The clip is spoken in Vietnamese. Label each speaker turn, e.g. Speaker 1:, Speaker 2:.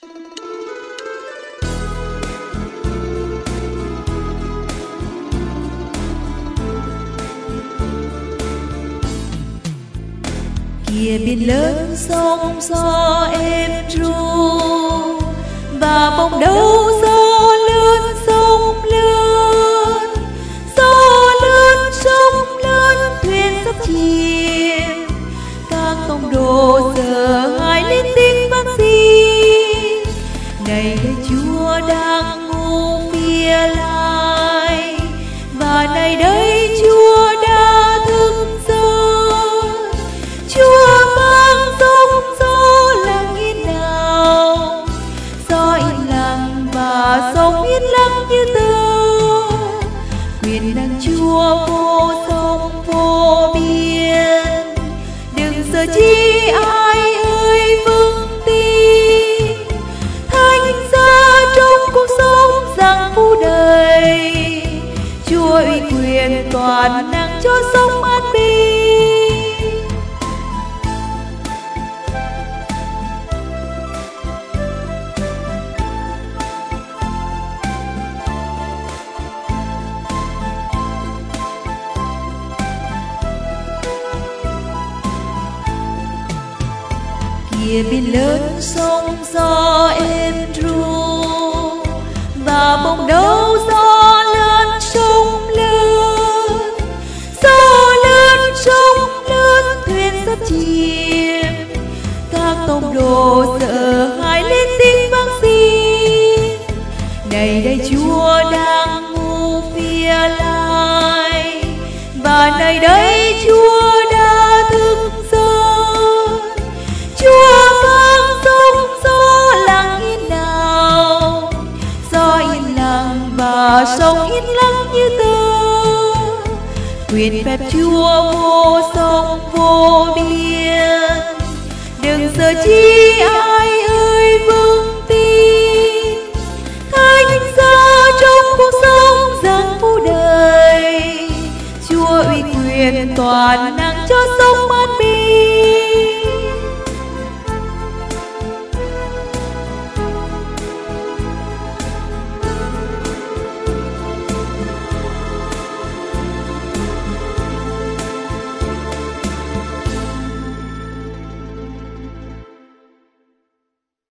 Speaker 1: Kìa biển lớn sóng gió êm ru và bóng đấu gió lớn sông lớn, gió lớn sông lớn thuyền sắp chìm, các tông đồ sợ hãi lên tiếng van xin. Này đây Chúa đang ngủ phía lại, và này đây Chúa đã thức giấc. Chúa mang giông gió lặng yên nào, gió im lặng và sông yên lặng như tơ. Quyền năng Chúa vô sông vô biên, đừng sợ chi ai ơi vững tin. Thánh giá trong cuộc sống rằng phú đầy, Chúa ủy quyền toàn năng cho sống an bình. Kìa biển lớn sóng gió êm ru và bóng đấu gió lớn sông lớn, gió lớn sông lớn thuyền sắp chìm, các tông đồ sợ hãi lên tiếng van xin. Này đây Chúa đang ngủ phía lại, và này đây Chúa đã thức giấc. Chúa mang giông gió lặng yên nào, gió yên lặng và sông yên lặng như tơ. Quyền phép Chúa vô sông vô biên, đừng sợ chi ai ơi vững tin. Thánh giá trong cuộc sống rằng phú đầy, Chúa ủy quyền toàn năng cho sống